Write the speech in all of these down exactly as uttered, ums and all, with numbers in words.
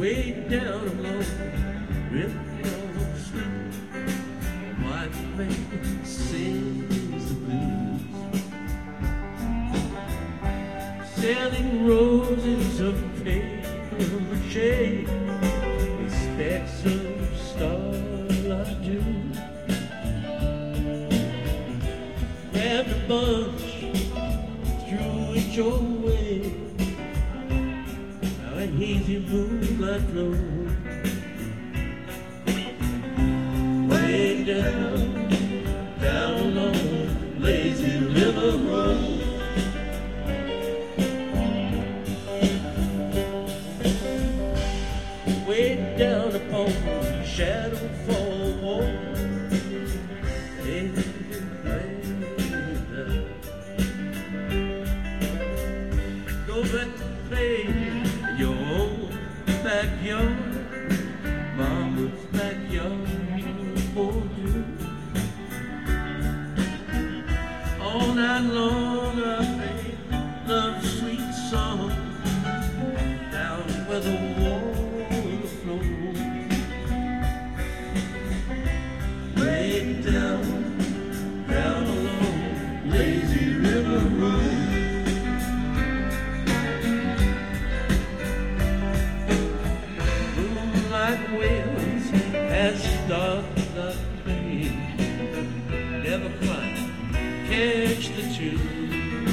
way down along River Street. White man sings the blues, selling roses of paper mache, specks of starlight dew. Grabbed a bunch, threw it your way. Now an hazy moonlight flows way down, down along lazy river road. Way down upon Shadow Fall Wall. Hey, hey, hey. Go back to play in your own backyard, Mama's backyard for you. All night long I play love's sweet song down where the water flows. Way down, down along lazy river road. Moonlight winds as starlight play, never quite catch the tune.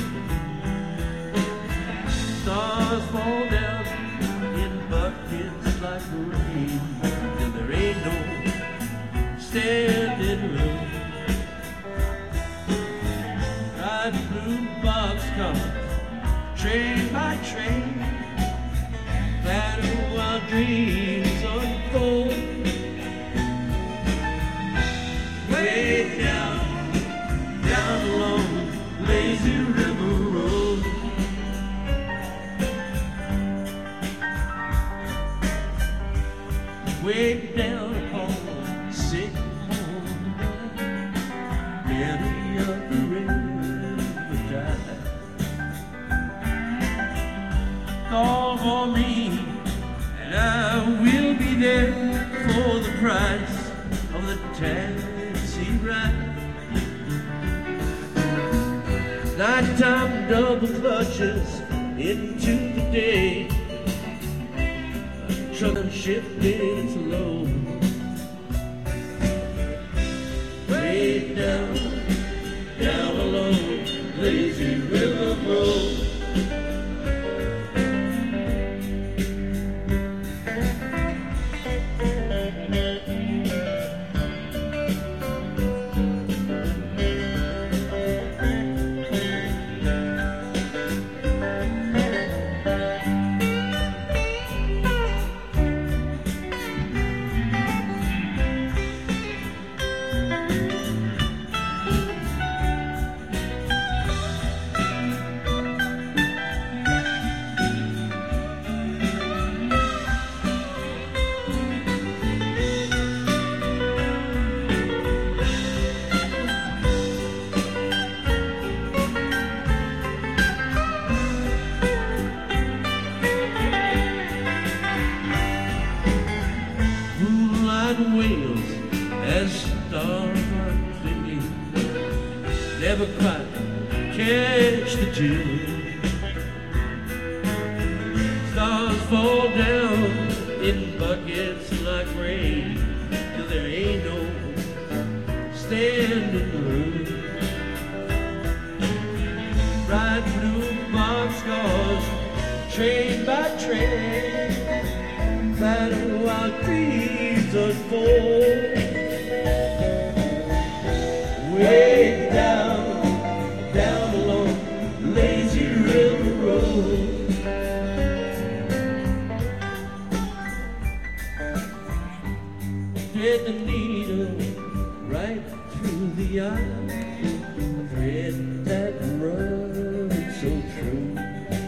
Stars fall down in buckets like rain, till there ain't no standing room. Ride blue boxcars, train by train, battle while dreams unfold. Way down, down along lazy river road. Way down upon Sycamore, many of the river died. Call for me, and I will be there for the price of the taxi ride. Nighttime double clutches into the day, truck shifting slow. Way down, down along lazy river road. Wheels as stars are clinging, never quite catch the tune. Stars fall down in buckets like rain, till there ain't no standing room. Bright blue boxcars, train by train, battle while dreams unfold. Way down, down along lazy river road. Thread the needle right through the eye, a thread that runs so true.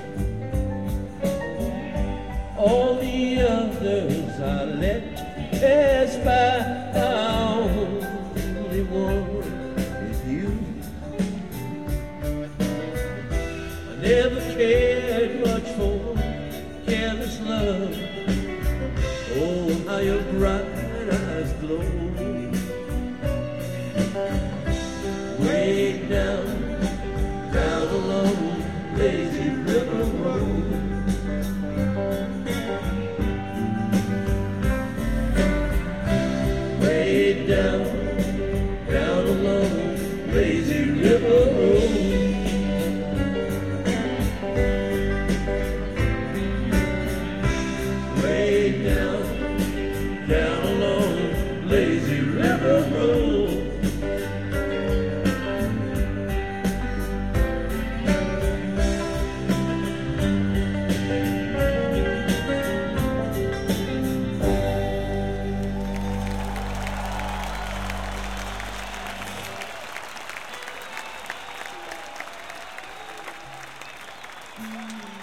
All the others I let pass by, I only one is you. I never cared much for careless love, Oh, how your bright eyes glow. Way down, down along lazy river road. Way down, down along lazy river road. Way down, down along lazy river road. Mm.